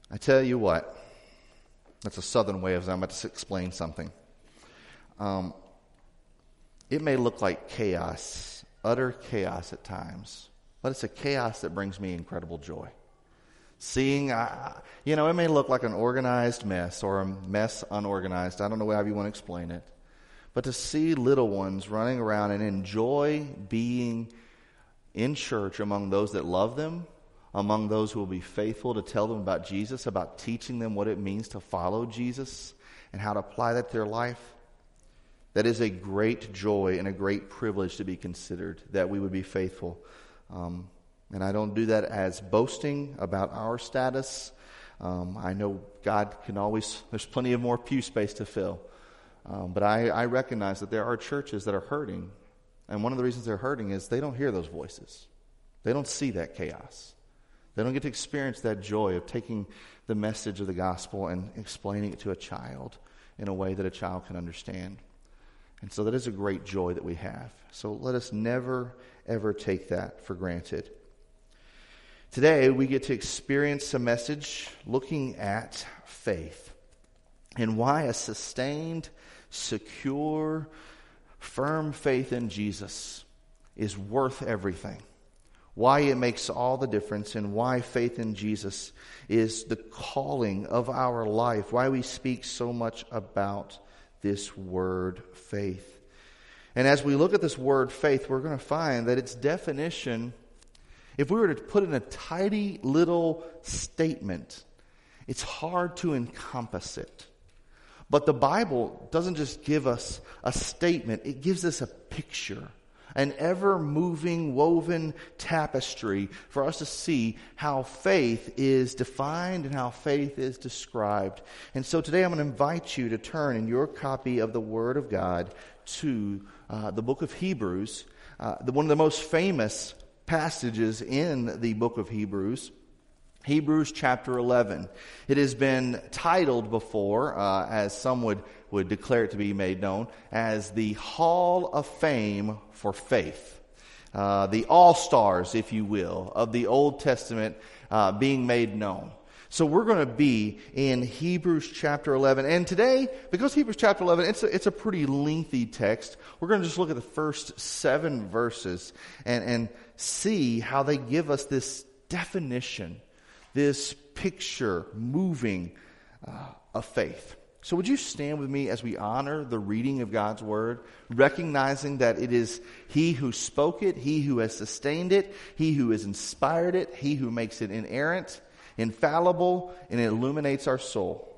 I tell you what, that's a southern way of I'm about to explain something. It may look like chaos, utter chaos at times, but it's a chaos that brings me incredible joy. Seeing, it may look like an organized mess or a mess unorganized. I don't know how you want to explain it. But to see little ones running around and enjoy being in church among those that love them, among those who will be faithful to tell them about Jesus, about teaching them what it means to follow Jesus and how to apply that to their life, that is a great joy and a great privilege to be considered, that we would be faithful. And I don't do that as boasting about our status. I know God can always, there's plenty of more pew space to fill. But I recognize that there are churches that are hurting. And one of the reasons they're hurting is they don't hear those voices. They don't see that chaos. They don't get to experience that joy of taking the message of the gospel and explaining it to a child in a way that a child can understand. And so that is a great joy that we have. So let us never, ever take that for granted. Today, we get to experience a message looking at faith and why a sustained, secure, firm faith in Jesus is worth everything. Why it makes all the difference and why faith in Jesus is the calling of our life. Why we speak so much about this word faith. And as we look at this word faith, we're going to find that its definition, if we were to put in a tidy little statement, it's hard to encompass it. But the Bible doesn't just give us a statement, it gives us a picture, an ever-moving, woven tapestry for us to see how faith is defined and how faith is described. And so today I'm going to invite you to turn in your copy of the Word of God to the book of Hebrews, one of the most famous passages in the book of Hebrews. Hebrews chapter 11. It has been titled before, as some would declare it to be made known, as the Hall of Fame for Faith. The all-stars, if you will, of the Old Testament being made known. So we're going to be in Hebrews chapter 11. And today, because Hebrews chapter 11, it's a pretty lengthy text, we're going to just look at the first 7 verses and see how they give us this definition, this picture moving of faith. So would you stand with me as we honor the reading of God's Word, recognizing that it is He who spoke it, He who has sustained it, He who has inspired it, He who makes it inerrant, infallible, and it illuminates our soul.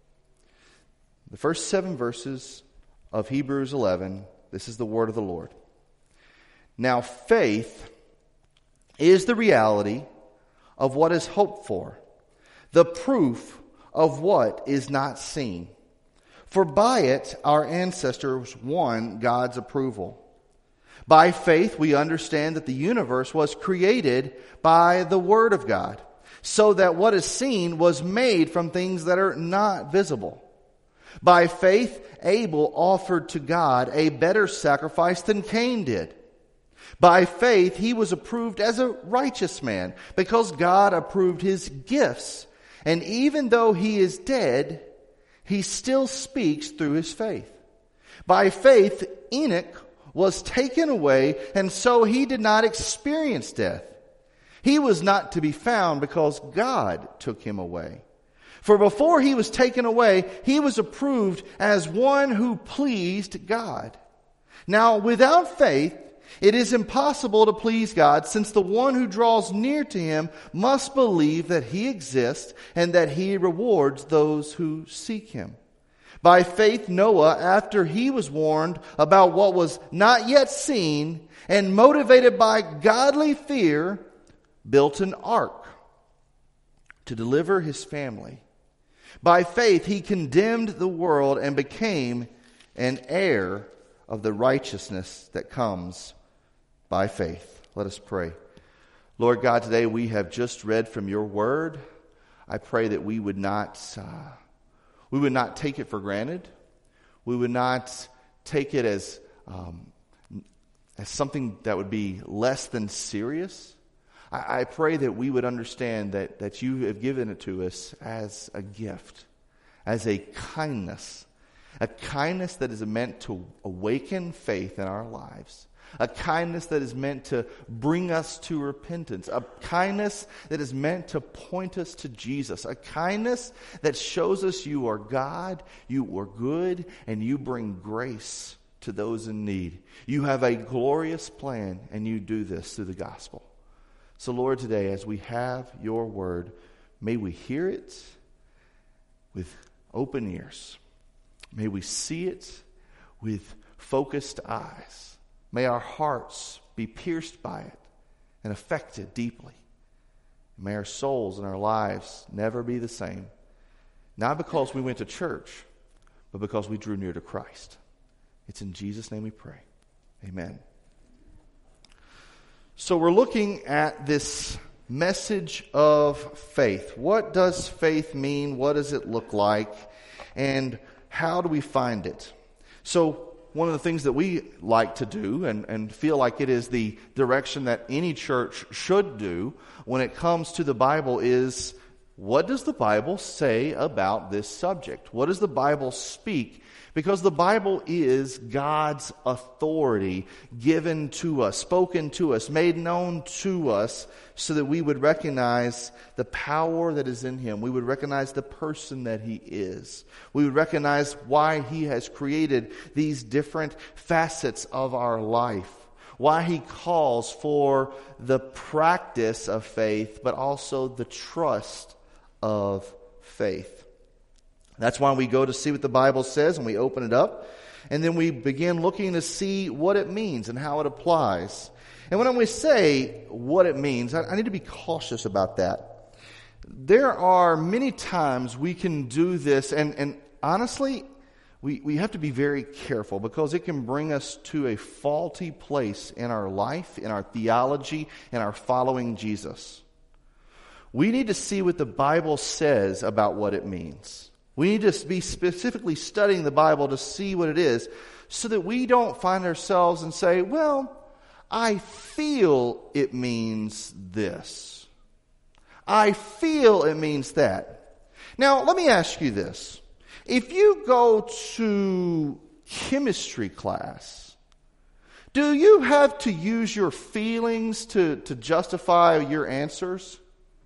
The first 7 verses of Hebrews 11, this is the word of the Lord. Now faith is the reality of what is hoped for, the proof of what is not seen. For by it our ancestors won God's approval. By faith we understand that the universe was created by the Word of God, so that what is seen was made from things that are not visible. By faith Abel offered to God a better sacrifice than Cain did. By faith he was approved as a righteous man, because God approved his gifts. And even though he is dead, he still speaks through his faith. By faith Enoch was taken away, and so he did not experience death. He was not to be found because God took him away. For before he was taken away, he was approved as one who pleased God. Now without faith, it is impossible to please God, since the one who draws near to Him must believe that He exists and that He rewards those who seek Him. By faith Noah, after he was warned about what was not yet seen and motivated by godly fear, built an ark to deliver his family. By faith he condemned the world and became an heir of the righteousness that comes by faith. Let us pray. Lord God, today we have just read from your word. I pray that we would not take it for granted. We would not take it as something that would be less than serious. I pray that we would understand that you have given it to us as a gift, as a kindness that is meant to awaken faith in our lives, a kindness that is meant to bring us to repentance, a kindness that is meant to point us to Jesus, a kindness that shows us you are God, you are good, and you bring grace to those in need. You have a glorious plan, and you do this through the gospel. So Lord, today as we have your word, may we hear it with open ears. May we see it with focused eyes. May our hearts be pierced by it and affected deeply. May our souls and our lives never be the same, not because we went to church, but because we drew near to Christ. It's in Jesus' name we pray. Amen. So we're looking at this message of faith. What does faith mean? What does it look like? And how do we find it? So one of the things that we like to do and feel like it is the direction that any church should do when it comes to the Bible is, what does the Bible say about this subject? What does the Bible speak? Because the Bible is God's authority given to us, spoken to us, made known to us so that we would recognize the power that is in Him. We would recognize the person that He is. We would recognize why He has created these different facets of our life. Why He calls for the practice of faith, but also the trust of faith. That's why we go to see what the Bible says and we open it up. And then we begin looking to see what it means and how it applies. And when we say what it means, I need to be cautious about that. There are many times we can do this, and honestly, we have to be very careful because it can bring us to a faulty place in our life, in our theology, in our following Jesus. We need to see what the Bible says about what it means. We need to be specifically studying the Bible to see what it is so that we don't find ourselves and say, well, I feel it means this. I feel it means that. Now, let me ask you this. If you go to chemistry class, do you have to use your feelings to justify your answers?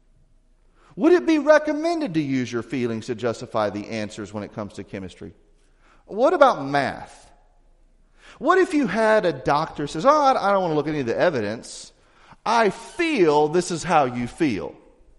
Would it be recommended to use your feelings to justify the answers when it comes to chemistry? What about math? What if you had a doctor who says, I don't want to look at any of the evidence. I feel this is how you feel.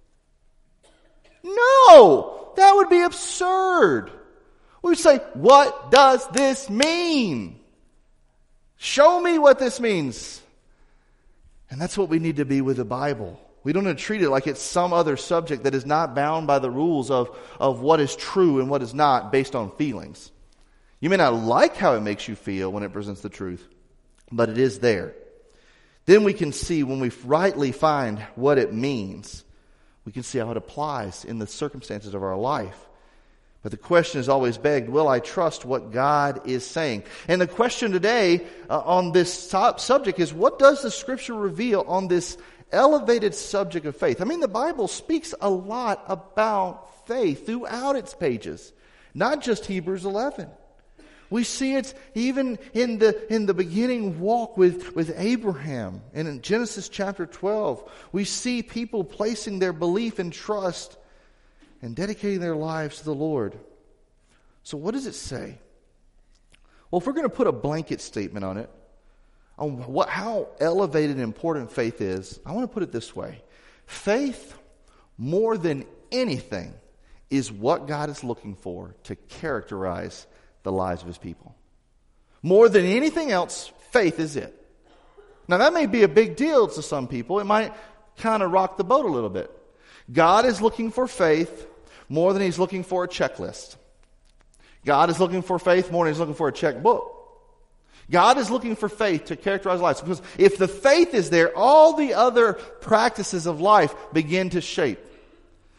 No! That would be absurd. We would say, what does this mean? Show me what this means. And that's what we need to be with the Bible. We don't need to treat it like it's some other subject that is not bound by the rules of what is true and what is not based on feelings. You may not like how it makes you feel when it presents the truth, but it is there. Then we can see when we rightly find what it means, we can see how it applies in the circumstances of our life. But the question is always begged, will I trust what God is saying? And the question today on this subject is, what does the Scripture reveal on this elevated subject of faith? I mean, the Bible speaks a lot about faith throughout its pages, not just Hebrews 11. We see it even in the beginning walk with Abraham. And in Genesis chapter 12, we see people placing their belief and trust and dedicating their lives to the Lord. So what does it say? Well, if we're going to put a blanket statement on it, on how elevated and important faith is, I want to put it this way. Faith, more than anything, is what God is looking for to characterize the lives of His people. More than anything else, faith is it. Now, that may be a big deal to some people. It might kind of rock the boat a little bit. God is looking for faith more than He's looking for a checklist. God is looking for faith more than He's looking for a checkbook. God is looking for faith to characterize life. Because if the faith is there, all the other practices of life begin to shape.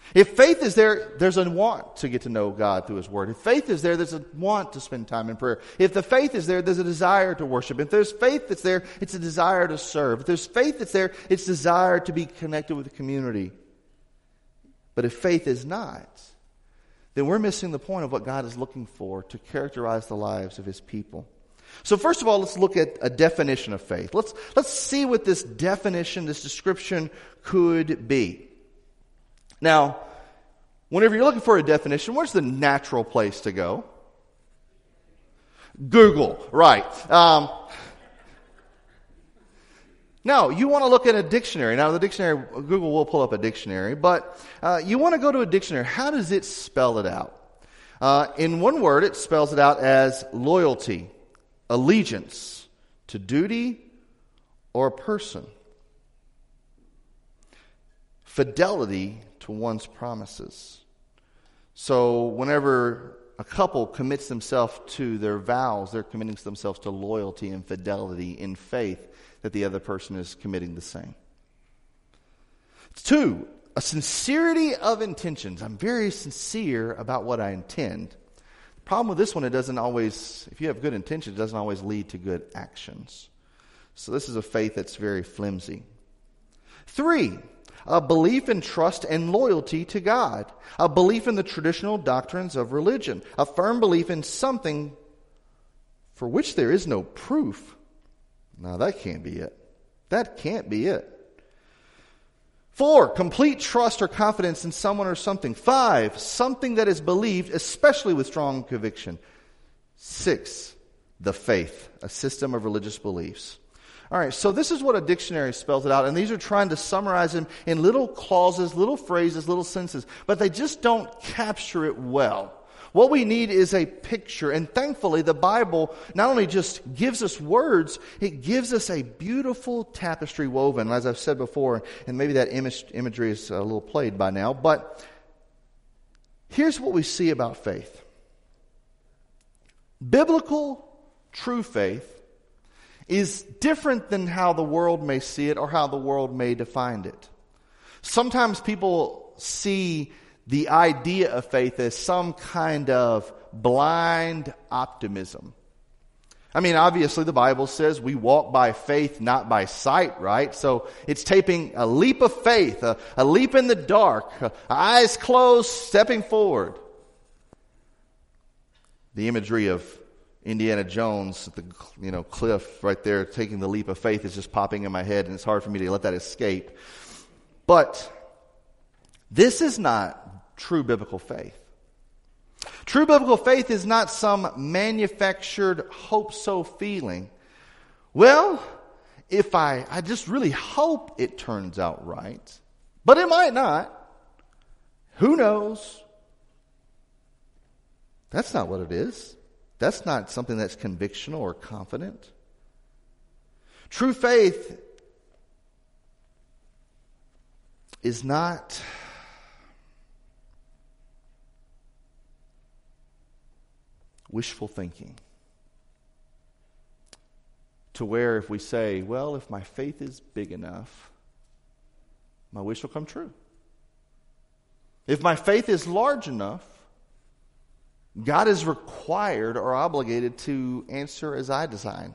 If faith is there, there's a want to get to know God through His Word. If faith is there, there's a want to spend time in prayer. If the faith is there, there's a desire to worship. If there's faith that's there, it's a desire to serve. If there's faith that's there, it's desire to be connected with the community. But if faith is not, then we're missing the point of what God is looking for to characterize the lives of His people. So first of all, let's look at a definition of faith. Let's see what this definition, this description could be. Now, whenever you're looking for a definition, where's the natural place to go? Google, right. No, you want to look at a dictionary. Now, the dictionary, Google will pull up a dictionary, but you want to go to a dictionary. How does it spell it out? In one word, it spells it out as loyalty, allegiance to duty or a person, fidelity to one's promises. So whenever a couple commits themselves to their vows, they're committing themselves to loyalty and fidelity in faith that the other person is committing the same. 2, a sincerity of intentions. I'm very sincere about what I intend. The problem with this one, it doesn't always, if you have good intentions, it doesn't always lead to good actions. So this is a faith that's very flimsy. 3, a belief in trust and loyalty to God. A belief in the traditional doctrines of religion. A firm belief in something for which there is no proof. Now that can't be it. That can't be it. 4, complete trust or confidence in someone or something. 5, something that is believed, especially with strong conviction. 6, the faith, a system of religious beliefs. All right, so this is what a dictionary spells it out, and these are trying to summarize them in little clauses, little phrases, little sentences, but they just don't capture it well. What we need is a picture, and thankfully the Bible not only just gives us words, it gives us a beautiful tapestry woven, as I've said before, and maybe that imagery is a little played by now, but here's what we see about faith. Biblical, true faith is different than how the world may see it or how the world may define it. Sometimes people see the idea of faith as some kind of blind optimism. I mean, obviously the Bible says we walk by faith, not by sight, right? So it's taking a leap of faith, a leap in the dark, eyes closed, stepping forward. The imagery of Indiana Jones at the cliff right there taking the leap of faith is just popping in my head, and it's hard for me to let that escape. But this is not true biblical faith. True biblical faith is not some manufactured hope-so feeling. Well, if I just really hope it turns out right, but it might not. Who knows? That's not what it is. That's not something that's convictional or confident. True faith is not wishful thinking. To where if we say, well, if my faith is big enough, my wish will come true. If my faith is large enough, God is required or obligated to answer as I design.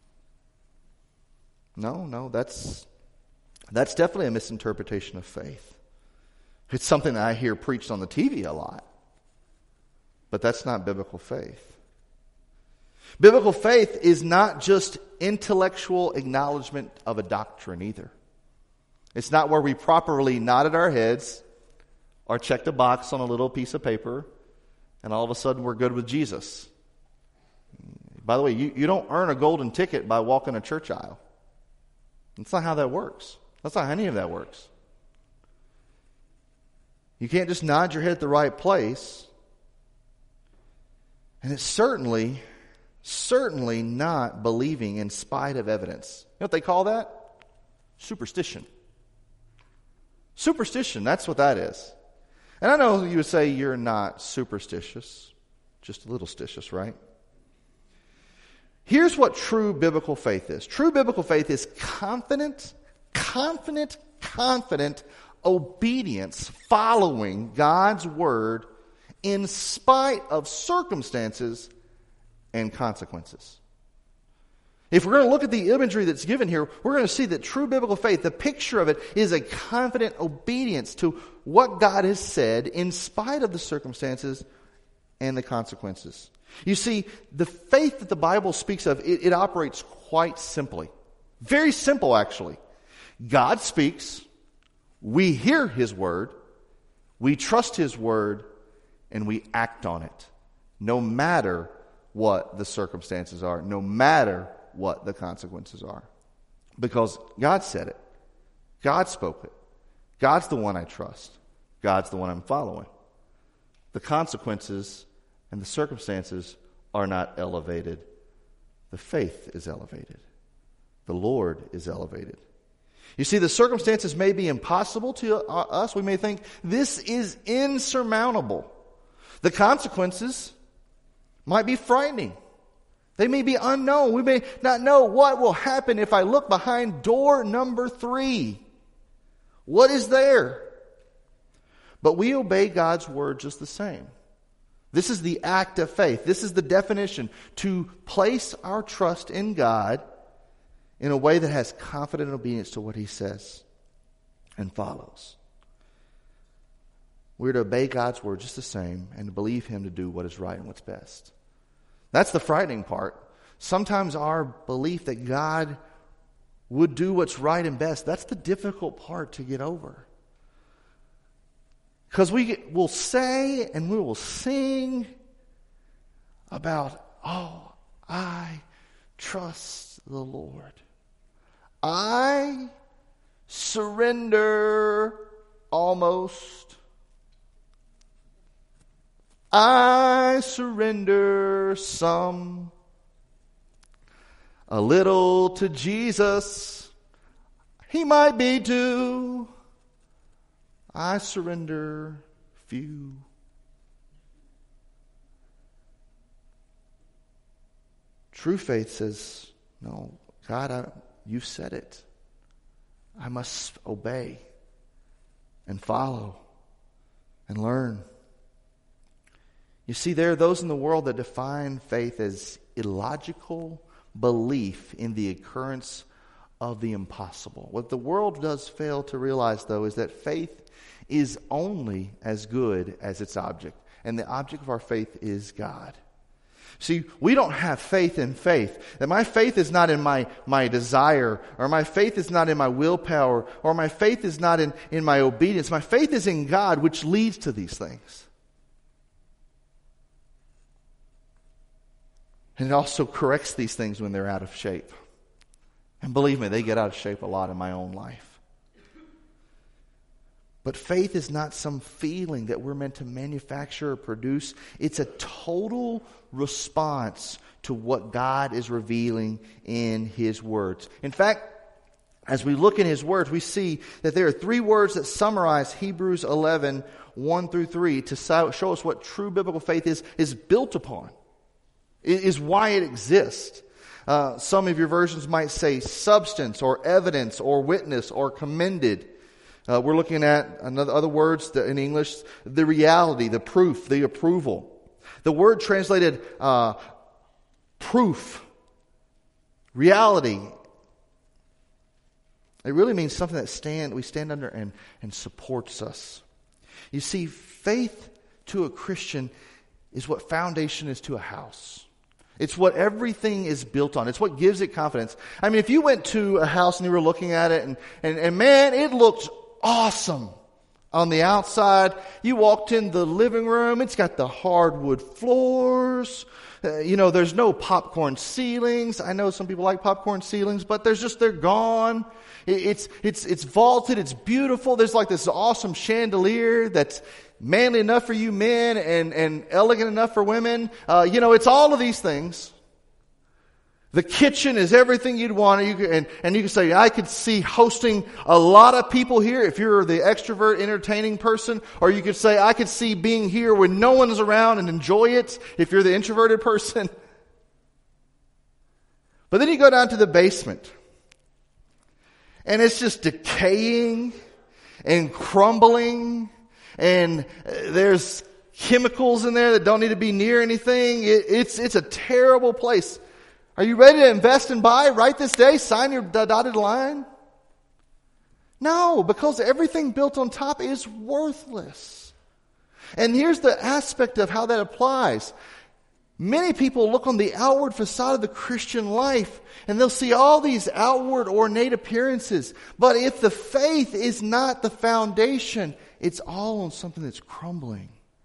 No, that's definitely a misinterpretation of faith. It's something that I hear preached on the TV a lot. But that's not biblical faith. Biblical faith is not just intellectual acknowledgement of a doctrine either. It's not where we properly nodded our heads or checked a box on a little piece of paper and all of a sudden we're good with Jesus. By the way, you don't earn a golden ticket by walking a church aisle. That's not how that works. That's not how any of that works. You can't just nod your head at the right place. And it's certainly not believing in spite of evidence. You know what they call that? Superstition. Superstition, that's what that is. And I know you would say you're not superstitious, just a little stitious, right? Here's what true biblical faith is. True biblical faith is confident, obedience, following God's word in spite of circumstances and consequences. If we're going to look at the imagery that's given here, we're going to see that true biblical faith, the picture of it, is a confident obedience to what God has said in spite of the circumstances and the consequences. You see, the faith that the Bible speaks of, it operates quite simply. Very simple, actually. God speaks, we hear His word, we trust His word, and we act on it, no matter what the circumstances are, no matter what the consequences are. Because God said it. God spoke it. God's the one I trust. God's the one I'm following. The consequences and the circumstances are not elevated. The faith is elevated. The Lord is elevated. You see, the circumstances may be impossible to us. We may think this is insurmountable. The consequences might be frightening. They may be unknown. We may not know what will happen if I look behind door number 3. What is there? But we obey God's word just the same. This is the act of faith. This is the definition. To place our trust in God in a way that has confident obedience to what He says and follows. We're to obey God's word just the same and to believe Him to do what is right and what's best. That's the frightening part. Sometimes our belief that God would do what's right and best, that's the difficult part to get over. Because we'll say and we will sing about, oh, I trust the Lord. I surrender almost. I surrender some. A little to Jesus, He might be too. I surrender few. True faith says, no, God, you've said it. I must obey and follow and learn. You see, there are those in the world that define faith as illogical belief in the occurrence of the impossible. What the world does fail to realize, though, is that faith is only as good as its object. And the object of our faith is God. See, we don't have faith in faith. That my faith is not in my desire, or my faith is not in my willpower, or my faith is not in my obedience. My faith is in God, which leads to these things. And it also corrects these things when they're out of shape. And believe me, they get out of shape a lot in my own life. But faith is not some feeling that we're meant to manufacture or produce. It's a total response to what God is revealing in His words. In fact, as we look in His words, we see that there are 3 words that summarize Hebrews 11, 1 through 3 to show us what true biblical faith is built upon. It is why it exists. Some of your versions might say substance or evidence or witness or commended. We're looking at other words in English, the reality, the proof, the approval. The word translated proof, reality, it really means something that we stand under and supports us. You see, faith to a Christian is what foundation is to a house. It's what everything is built on. It's what gives it confidence. I mean, if you went to a house and you were looking at it and man, it looked awesome on the outside. You walked in the living room. It's got the hardwood floors. There's no popcorn ceilings. I know some people like popcorn ceilings, but they're gone. It's vaulted. It's beautiful. There's like this awesome chandelier that's manly enough for you men and elegant enough for women. It's all of these things. The kitchen is everything you'd want. And you can say, I could see hosting a lot of people here if you're the extrovert, entertaining person. Or you could say, I could see being here when no one is around and enjoy it if you're the introverted person. But then you go down to the basement. And it's just decaying. and crumbling, and there's chemicals in there that don't need to be near anything. It's a terrible place. Are you ready to invest and buy right this day? Sign your dotted line? No, because everything built on top is worthless. And here's the aspect of how that applies. Many people look on the outward facade of the Christian life and they'll see all these outward ornate appearances. But if the faith is not the foundation, it's all on something that's crumbling.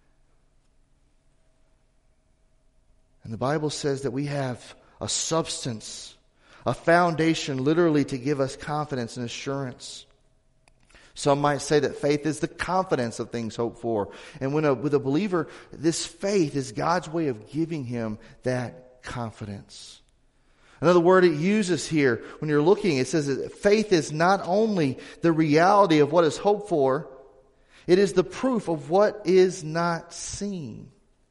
And the Bible says that we have a substance, a foundation literally to give us confidence and assurance. Some might say that faith is the confidence of things hoped for. And with a believer, this faith is God's way of giving him that confidence. Another word it uses here, when you're looking, it says that faith is not only the reality of what is hoped for, it is the proof of what is not seen.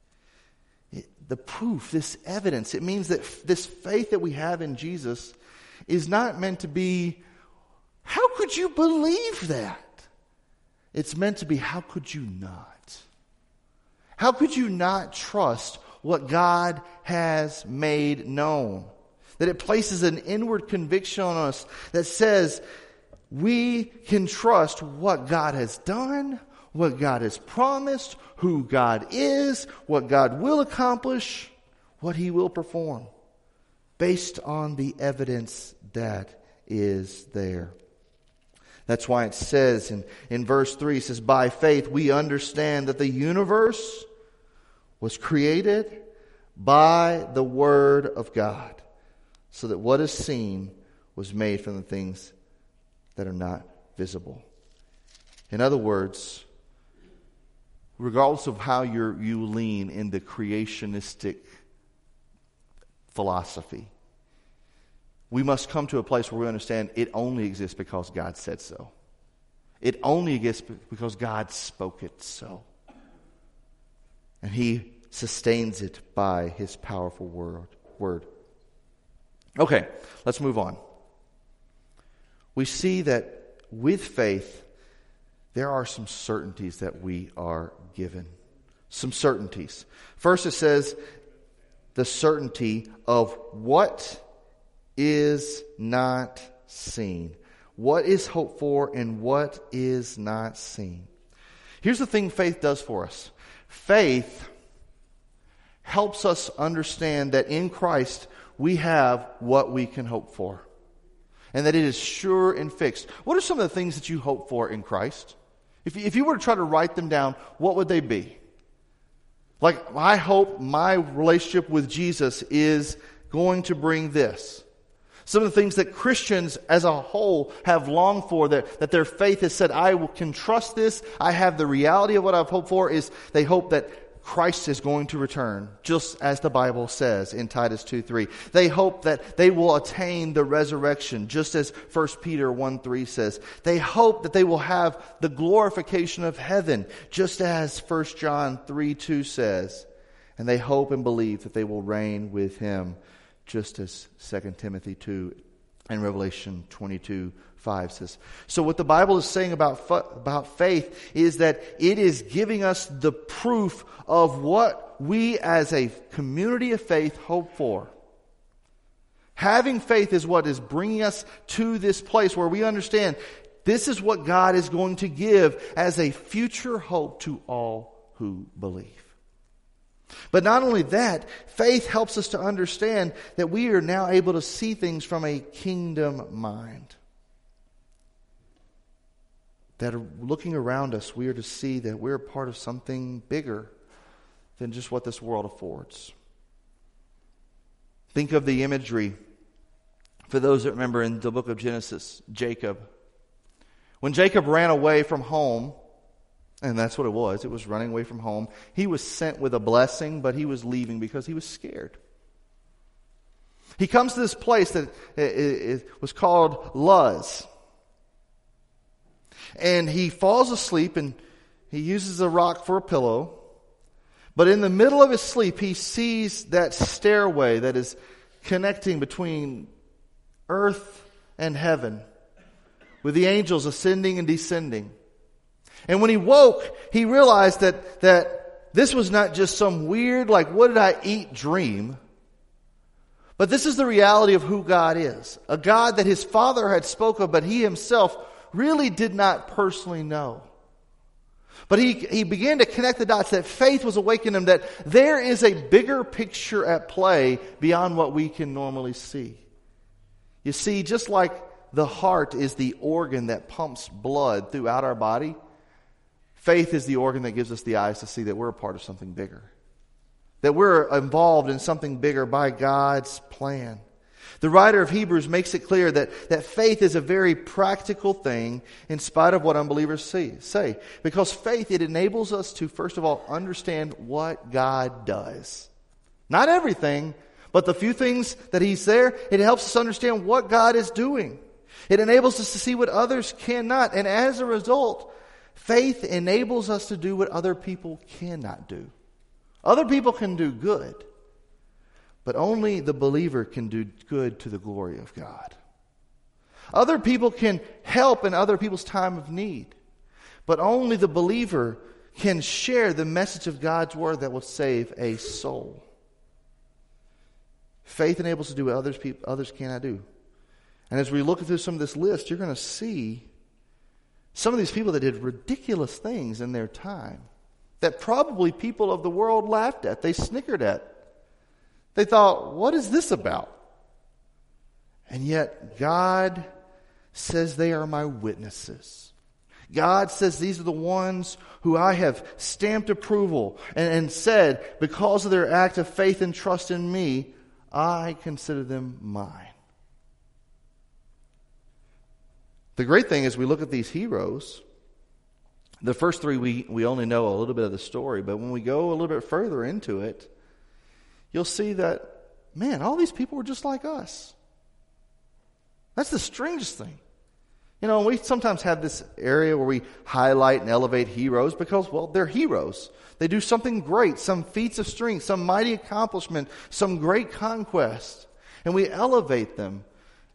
The proof, this evidence, it means that this faith that we have in Jesus is not meant to be, how could you believe that? It's meant to be, how could you not? How could you not trust what God has made known? That it places an inward conviction on us that says we can trust what God has done, what God has promised, who God is, what God will accomplish, what He will perform, based on the evidence that is there. That's why it says in verse 3, it says, by faith we understand that the universe was created by the Word of God, so that what is seen was made from the things that are not visible. In other words, regardless of how you lean in the creationistic philosophy, we must come to a place where we understand it only exists because God said so. It only exists because God spoke it so. And He sustains it by His powerful word. Okay, let's move on. We see that with faith, there are some certainties that we are given. Some certainties. First it says, the certainty of what is not seen. What is hoped for and what is not seen. Here's the thing faith does for us. Faith helps us understand that in Christ we have what we can hope for. And that it is sure and fixed. What are some of the things that you hope for in Christ? If you were to try to write them down, what would they be? Like, I hope my relationship with Jesus is going to bring this. Some of the things that Christians as a whole have longed for, that their faith has said, can trust this. I have the reality of what I've hoped for, is they hope that Christ is going to return, just as the Bible says in Titus 2:3. They hope that they will attain the resurrection, just as 1 Peter 1:3 says. They hope that they will have the glorification of heaven, just as 1 John 3:2 says. And they hope and believe that they will reign with Him, just as 2 Timothy 2 and Revelation 22:5 says. So what the Bible is saying about faith is that it is giving us the proof of what we as a community of faith hope for. Having faith is what is bringing us to this place where we understand this is what God is going to give as a future hope to all who believe. But not only that, faith helps us to understand that we are now able to see things from a kingdom mind. That looking around us, we are to see that we're part of something bigger than just what this world affords. Think of the imagery, for those that remember in the book of Genesis, Jacob. When Jacob ran away from home, and that's what it was running away from home, he was sent with a blessing, but he was leaving because he was scared. He comes to this place that it was called Luz. And he falls asleep and he uses a rock for a pillow. But in the middle of his sleep, he sees that stairway that is connecting between earth and heaven, with the angels ascending and descending. And when he woke, he realized that this was not just some weird, like, what did I eat dream? But this is the reality of who God is. A God that his father had spoken of, but he himself really did not personally know. But he began to connect the dots, that faith was awakening him, that there is a bigger picture at play beyond what we can normally see. You see, just like the heart is the organ that pumps blood throughout our body, faith is the organ that gives us the eyes to see that we're a part of something bigger. That we're involved in something bigger by God's plan. The writer of Hebrews makes it clear that faith is a very practical thing in spite of what unbelievers say. Because faith, it enables us to, first of all, understand what God does. Not everything, but the few things that he's there, it helps us understand what God is doing. It enables us to see what others cannot. And as a result, faith enables us to do what other people cannot do. Other people can do good, but only the believer can do good to the glory of God. Other people can help in other people's time of need, but only the believer can share the message of God's word that will save a soul. Faith enables us to do what others cannot do. And as we look through some of this list, you're going to see some of these people that did ridiculous things in their time that probably people of the world laughed at. They snickered at. They thought, what is this about? And yet God says they are my witnesses. God says these are the ones who I have stamped approval and said, because of their act of faith and trust in me, I consider them mine. The great thing is we look at these heroes. The first three, we only know a little bit of the story, but when we go a little bit further into it, you'll see that, man, all these people were just like us. That's the strangest thing. You know, we sometimes have this area where we highlight and elevate heroes because, well, they're heroes. They do something great, some feats of strength, some mighty accomplishment, some great conquest, and we elevate them.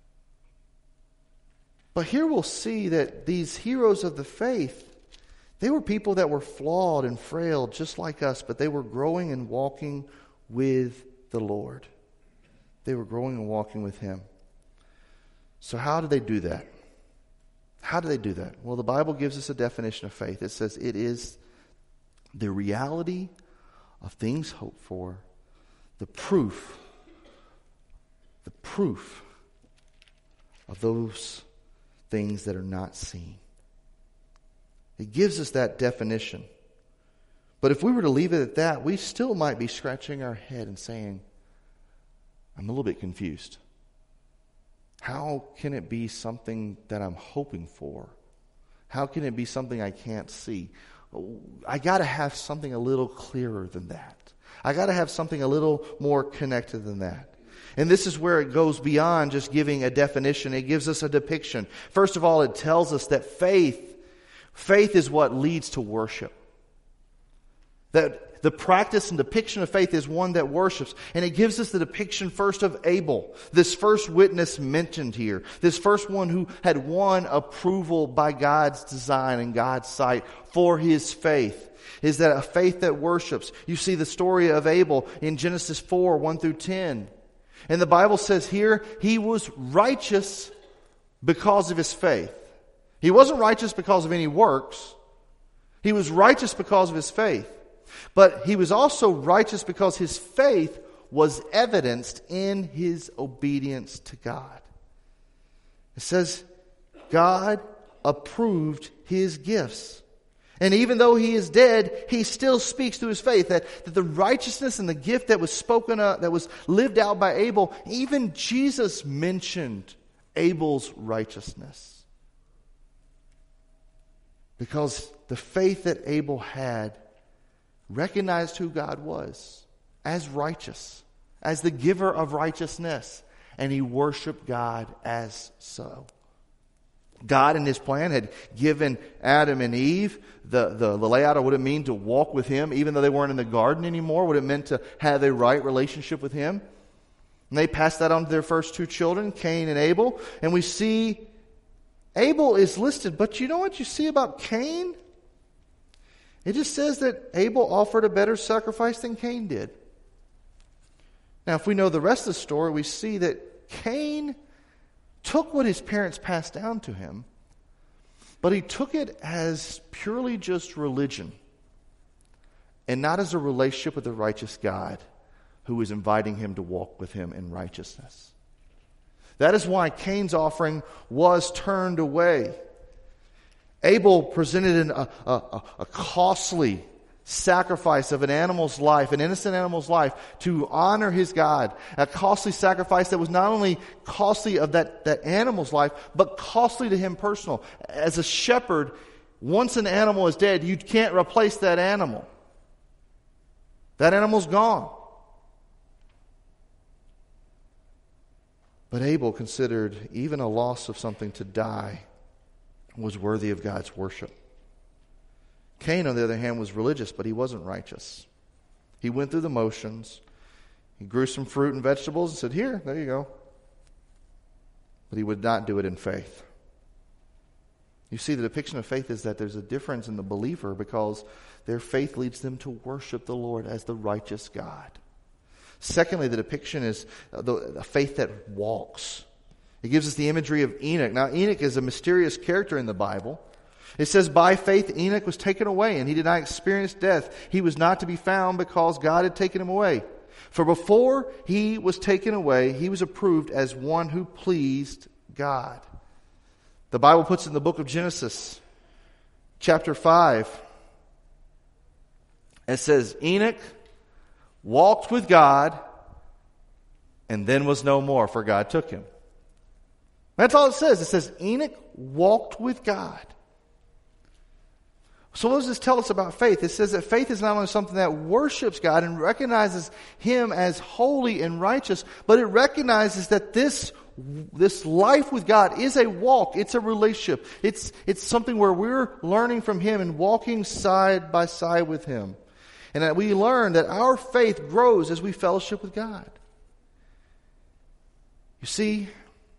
But here we'll see that these heroes of the faith, they were people that were flawed and frail just like us, but they were growing and walking with the Lord. They were growing and walking with Him. So how did they do that? How do they do that? Well, the Bible gives us a definition of faith. It says it is the reality of things hoped for, the proof of those things that are not seen. It gives us that definition. But if we were to leave it at that, we still might be scratching our head and saying, I'm a little bit confused. How can it be something that I'm hoping for? How can it be something I can't see? I got to have something a little clearer than that. I got to have something a little more connected than that. And this is where it goes beyond just giving a definition. It gives us a depiction. First of all, it tells us that faith is what leads to worship. That the practice and depiction of faith is one that worships. And it gives us the depiction first of Abel, this first witness mentioned here. This first one who had won approval by God's design and God's sight for his faith. Is that a faith that worships? You see the story of Abel in Genesis 4, 1 through 10. And the Bible says here, he was righteous because of his faith. He wasn't righteous because of any works. He was righteous because of his faith. But he was also righteous because his faith was evidenced in his obedience to God. It says God approved his gifts. And even though he is dead, he still speaks through his faith that the righteousness and the gift that was spoken of, that was lived out by Abel, even Jesus mentioned Abel's righteousness. Because the faith that Abel had recognized who God was as righteous, as the giver of righteousness, and he worshiped God as so. God in his plan had given Adam and Eve the layout of what it meant to walk with him, even though they weren't in the garden anymore, what it meant to have a right relationship with him. And they passed that on to their first two children, Cain and Abel. And we see Abel is listed, but you know what you see about Cain? It just says that Abel offered a better sacrifice than Cain did. Now, if we know the rest of the story, we see that Cain took what his parents passed down to him, but he took it as purely just religion and not as a relationship with the righteous God who was inviting him to walk with him in righteousness. That is why Cain's offering was turned away. Abel presented a costly sacrifice of an animal's life, an innocent animal's life, to honor his God. A costly sacrifice that was not only costly of that animal's life, but costly to him personal. As a shepherd, once an animal is dead, you can't replace that animal. That animal's gone. But Abel considered even a loss of something to die was worthy of God's worship. Cain, on the other hand, was religious, but he wasn't righteous. He went through the motions. He grew some fruit and vegetables and said, "Here, there you go." But he would not do it in faith. You see, the depiction of faith is that there's a difference in the believer because their faith leads them to worship the Lord as the righteous God. Secondly, the depiction is the faith that walks. It gives us the imagery of Enoch. Now, Enoch is a mysterious character in the Bible. It says, by faith Enoch was taken away, and he did not experience death. He was not to be found because God had taken him away. For before he was taken away, he was approved as one who pleased God. The Bible puts in the book of Genesis, chapter 5, it says, Enoch walked with God and then was no more, for God took him. That's all it says. It says Enoch walked with God. So what does this tell us about faith? It says that faith is not only something that worships God and recognizes Him as holy and righteous, but it recognizes that this life with God is a walk. It's a relationship. It's something where we're learning from Him and walking side by side with Him. And that we learn that our faith grows as we fellowship with God. You see,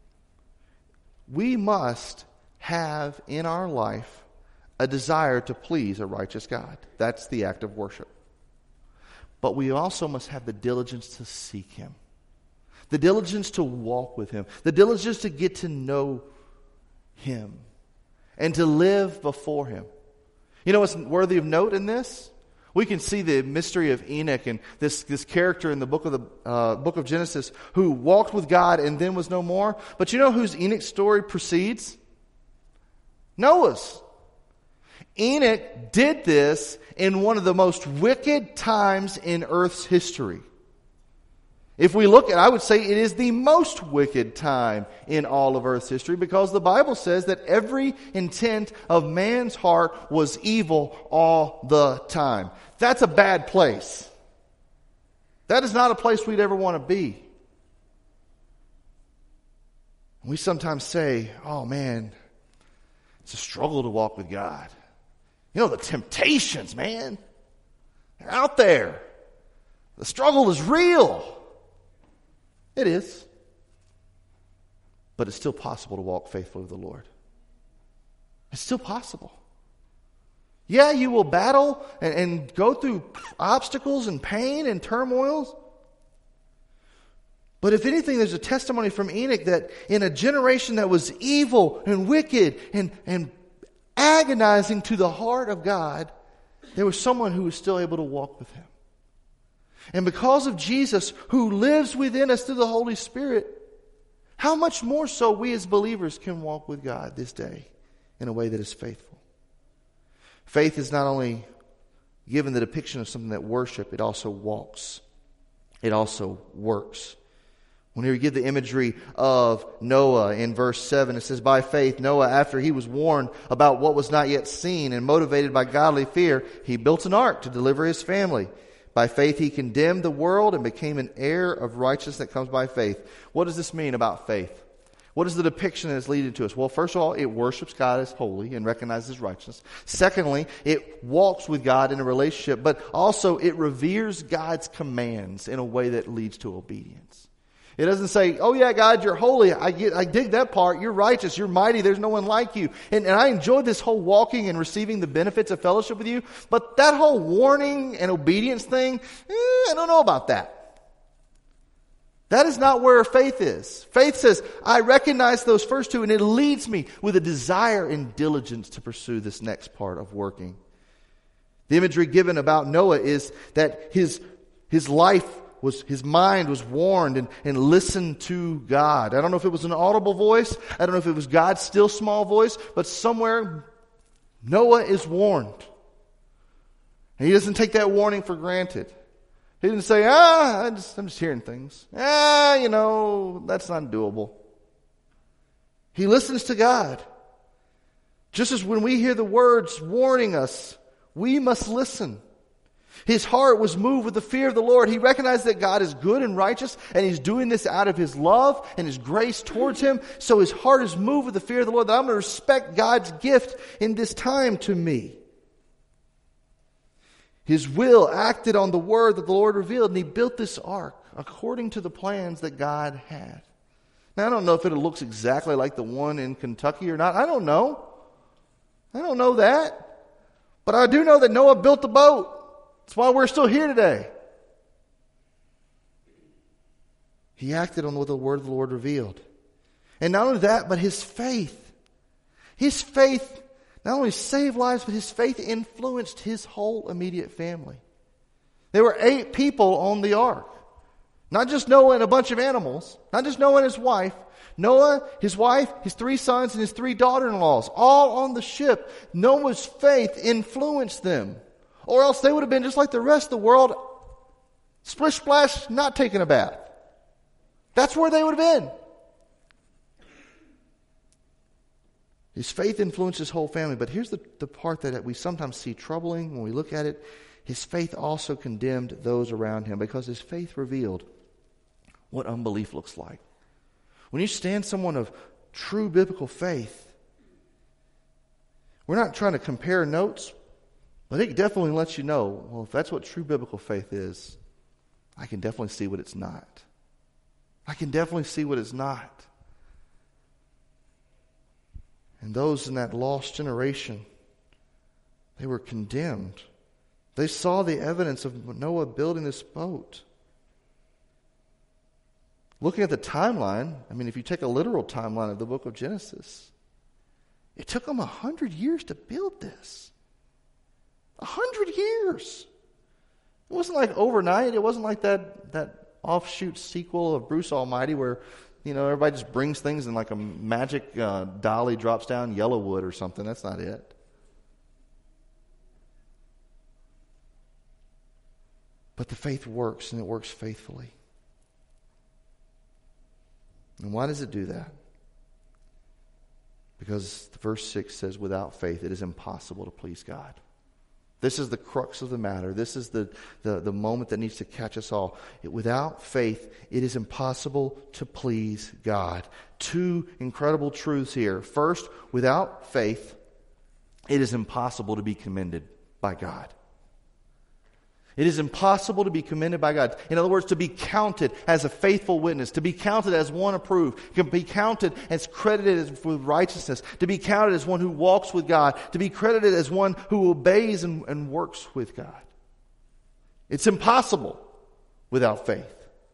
we must have in our life a desire to please a righteous God. That's the act of worship. But we also must have the diligence to seek Him. The diligence to walk with Him. The diligence to get to know Him. And to live before Him. You know what's worthy of note in this? We can see the mystery of Enoch and this character in the book of Genesis who walked with God and then was no more. But you know whose Enoch story precedes? Noah's. Enoch did this in one of the most wicked times in Earth's history. If we look at, I would say it is the most wicked time in all of Earth's history because the Bible says that every intent of man's heart was evil all the time. That's a bad place. That is not a place we'd ever want to be. We sometimes say, oh man, it's a struggle to walk with God. You know, the temptations, man, they're out there. The struggle is real. It is. But it's still possible to walk faithfully with the Lord. It's still possible. Yeah, you will battle and go through obstacles and pain and turmoils. But if anything, there's a testimony from Enoch that in a generation that was evil and wicked and agonizing to the heart of God, there was someone who was still able to walk with Him. And because of Jesus, who lives within us through the Holy Spirit, how much more so we as believers can walk with God this day in a way that is faithful. Faith is not only given the depiction of something that worship, it also walks. It also works. When we get the imagery of Noah in verse 7, it says, by faith, Noah, after he was warned about what was not yet seen and motivated by godly fear, he built an ark to deliver his family. By faith, he condemned the world and became an heir of righteousness that comes by faith. What does this mean about faith? What is the depiction that is leading to us? Well, first of all, it worships God as holy and recognizes righteousness. Secondly, it walks with God in a relationship, but also it reveres God's commands in a way that leads to obedience. It doesn't say, oh yeah, God, you're holy. I dig that part. You're righteous. You're mighty. There's no one like you. And I enjoy this whole walking and receiving the benefits of fellowship with you. But that whole warning and obedience thing, I don't know about that. That is not where faith is. Faith says, I recognize those first two, and it leads me with a desire and diligence to pursue this next part of working. The imagery given about Noah is that his mind was warned and listened to God. I don't know if it was an audible voice. I don't know if it was God's still small voice, but somewhere Noah is warned. And he doesn't take that warning for granted. He didn't say, I'm just hearing things. That's not doable. He listens to God. Just as when we hear the words warning us, we must listen. His heart was moved with the fear of the Lord. He recognized that God is good and righteous, and He's doing this out of His love and His grace towards him. So his heart is moved with the fear of the Lord, that I'm going to respect God's gift in this time to me. His will acted on the word that the Lord revealed, and he built this ark according to the plans that God had. Now, I don't know if it looks exactly like the one in Kentucky or not. I don't know. I don't know that. But I do know that Noah built the boat. That's why we're still here today. He acted on what the word of the Lord revealed. And not only that, but his faith not only saved lives, but his faith influenced his whole immediate family. There were 8 people on the ark. Not just Noah and a bunch of animals. Not just Noah and his wife. Noah, his wife, his 3 sons, and his 3 daughter-in-laws. All on the ship. Noah's faith influenced them. Or else they would have been just like the rest of the world. Splish splash, not taking a bath. That's where they would have been. His faith influenced his whole family. But here's the part that we sometimes see troubling when we look at it. His faith also condemned those around him, because his faith revealed what unbelief looks like. When you stand someone of true biblical faith, we're not trying to compare notes, but it definitely lets you know, well, if that's what true biblical faith is, I can definitely see what it's not. I can definitely see what it's not. And those in that lost generation, they were condemned. They saw the evidence of Noah building this boat. Looking at the timeline, if you take a literal timeline of the book of Genesis, it took them 100 years to build this. 100 years. It wasn't like overnight. It wasn't like that offshoot sequel of Bruce Almighty where everybody just brings things and like a magic dolly drops down yellow wood or something. That's not it. But the faith works, and it works faithfully. And why does it do that? Because verse 6 says, without faith it is impossible to please God. This is the crux of the matter. This is the moment that needs to catch us all. Without faith, it is impossible to please God. 2 incredible truths here. First, without faith, it is impossible to be commended by God. It is impossible to be commended by God. In other words, to be counted as a faithful witness, to be counted as one approved, to be counted as credited with righteousness, to be counted as one who walks with God, to be credited as one who obeys and works with God. It's impossible without faith.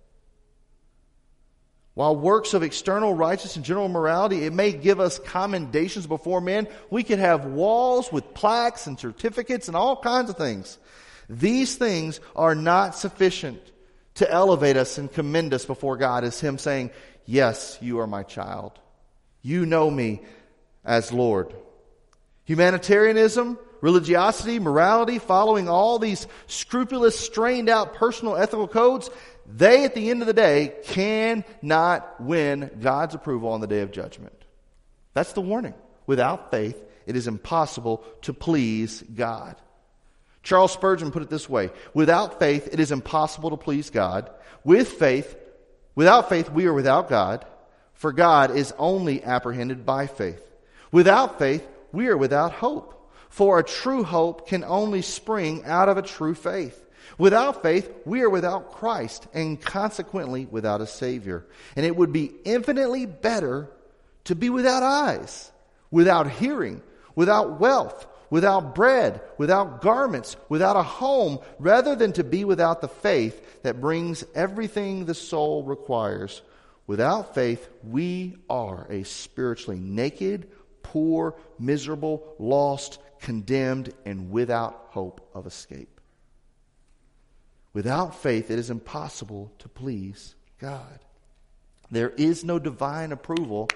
While works of external righteousness and general morality, it may give us commendations before men, we could have walls with plaques and certificates and all kinds of things. These things are not sufficient to elevate us and commend us before God as Him saying, yes, you are my child. You know me as Lord. Humanitarianism, religiosity, morality, following all these scrupulous, strained out personal ethical codes, they at the end of the day cannot win God's approval on the day of judgment. That's the warning. Without faith, it is impossible to please God. Charles Spurgeon put it this way: without faith, it is impossible to please God. Without faith, we are without God, for God is only apprehended by faith. Without faith, we are without hope, for a true hope can only spring out of a true faith. Without faith, we are without Christ and consequently without a Savior. And it would be infinitely better to be without eyes, without hearing, without wealth, without bread, without garments, without a home, rather than to be without the faith that brings everything the soul requires. Without faith, we are a spiritually naked, poor, miserable, lost, condemned, and without hope of escape. Without faith, it is impossible to please God. There is no divine approval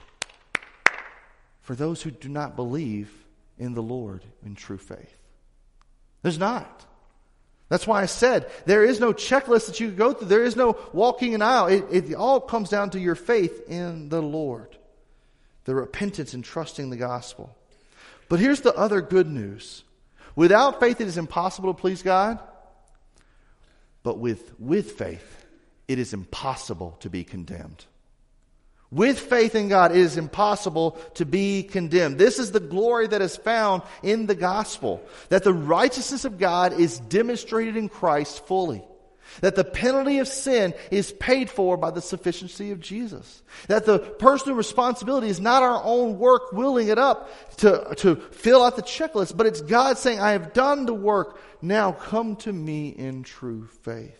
for those who do not believe in the Lord in true faith. There's not. That's why I said there is no checklist that you can go through. There is no walking an aisle. It all comes down to your faith in the Lord. The repentance and trusting the gospel. But here's the other good news. Without faith, it is impossible to please God. But with faith, it is impossible to be condemned. With faith in God, it is impossible to be condemned. This is the glory that is found in the gospel. That the righteousness of God is demonstrated in Christ fully. That the penalty of sin is paid for by the sufficiency of Jesus. That the personal responsibility is not our own work willing it up to fill out the checklist, but it's God saying, I have done the work. Now come to me in true faith.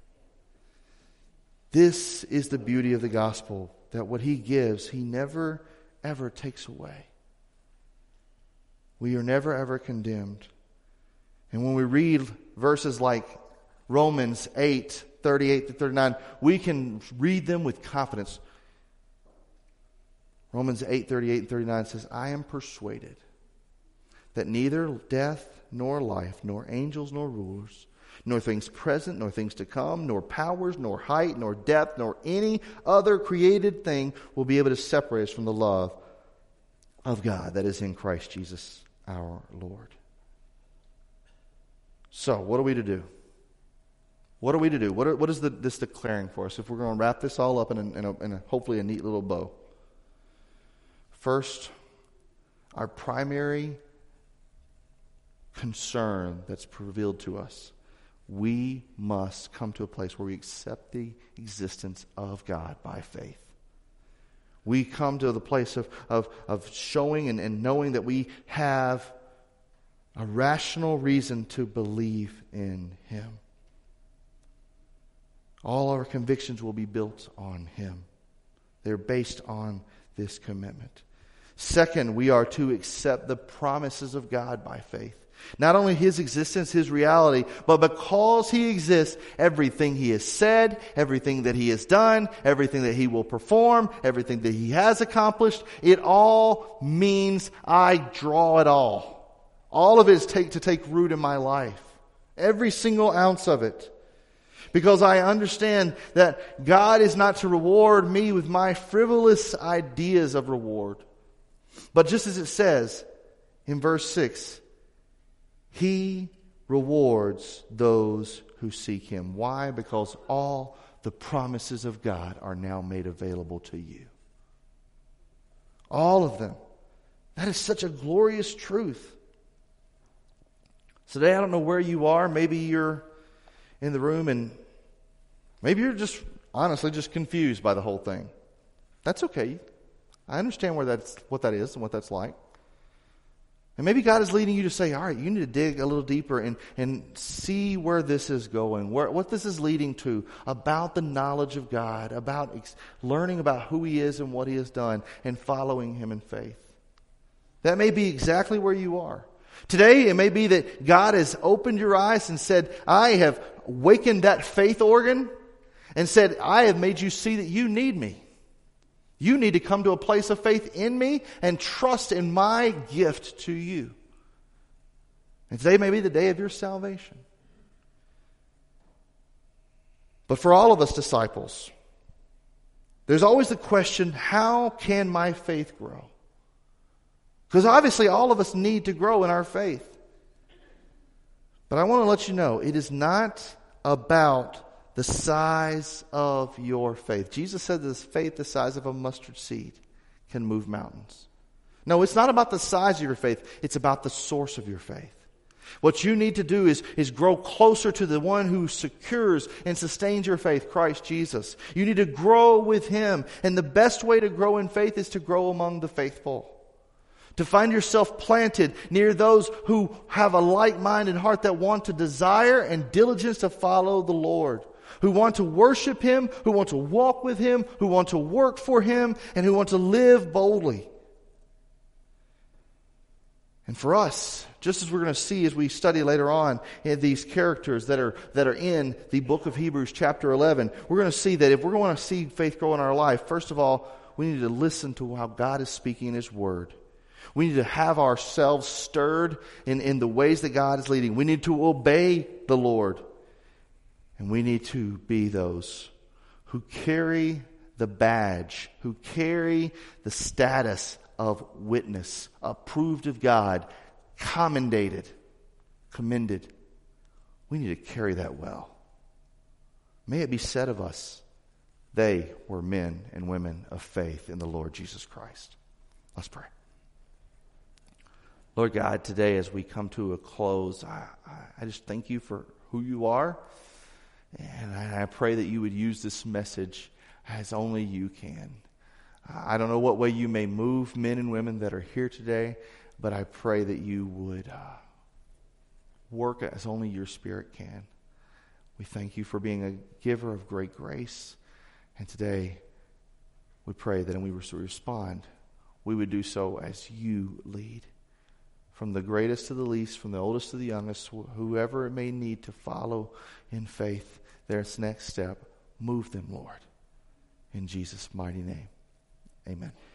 This is the beauty of the gospel, that what He gives, He never, ever takes away. We are never, ever condemned. And when we read verses like Romans 8:38-39, we can read them with confidence. Romans 8:38-39 says, I am persuaded that neither death nor life, nor angels nor rulers, nor things present, nor things to come, nor powers, nor height, nor depth, nor any other created thing will be able to separate us from the love of God that is in Christ Jesus our Lord. So, what are we to do? What are we to do? What is this declaring for us? If we're going to wrap this all up in hopefully a neat little bow. First, our primary concern that's revealed to us. We must come to a place where we accept the existence of God by faith. We come to the place of showing and knowing that we have a rational reason to believe in Him. All our convictions will be built on Him. They're based on this commitment. Second, we are to accept the promises of God by faith. Not only His existence, His reality, but because He exists, everything He has said, everything that He has done, everything that He will perform, everything that He has accomplished, it all means I draw it all. All of it is to take root in my life. Every single ounce of it. Because I understand that God is not to reward me with my frivolous ideas of reward. But just as it says in verse 6, He rewards those who seek Him. Why? Because all the promises of God are now made available to you. All of them. That is such a glorious truth. Today, I don't know where you are. Maybe you're in the room and maybe you're just honestly just confused by the whole thing. That's okay. I understand what that is and what that's like. And maybe God is leading you to say, all right, you need to dig a little deeper and see where this is going, what this is leading to, about the knowledge of God, about learning about who He is and what He has done, and following Him in faith. That may be exactly where you are. Today, it may be that God has opened your eyes and said, I have wakened that faith organ and said, I have made you see that you need me. You need to come to a place of faith in me and trust in my gift to you. And today may be the day of your salvation. But for all of us disciples, there's always the question, how can my faith grow? Because obviously all of us need to grow in our faith. But I want to let you know, it is not about the size of your faith. Jesus said this faith the size of a mustard seed can move mountains. No, it's not about the size of your faith. It's about the source of your faith. What you need to do is grow closer to the one who secures and sustains your faith, Christ Jesus. You need to grow with Him. And the best way to grow in faith is to grow among the faithful. To find yourself planted near those who have a like-minded heart that want to desire and diligence to follow the Lord. Who want to worship Him, who want to walk with Him, who want to work for Him, and who want to live boldly. And for us, just as we're going to see as we study later on in these characters that are in the book of Hebrews chapter 11, we're going to see that if we're going to see faith grow in our life, first of all, we need to listen to how God is speaking in His Word. We need to have ourselves stirred in the ways that God is leading. We need to obey the Lord. And we need to be those who carry the badge, who carry the status of witness, approved of God, commended. We need to carry that well. May it be said of us, they were men and women of faith in the Lord Jesus Christ. Let's pray. Lord God, today as we come to a close, I just thank you for who you are. And I pray that you would use this message as only you can. I don't know what way you may move men and women that are here today, but I pray that you would work as only your Spirit can. We thank you for being a giver of great grace. And today we pray that when we respond, we would do so as you lead. From the greatest to the least, from the oldest to the youngest, whoever it may need to follow in faith their next step, move them, Lord. In Jesus' mighty name, amen.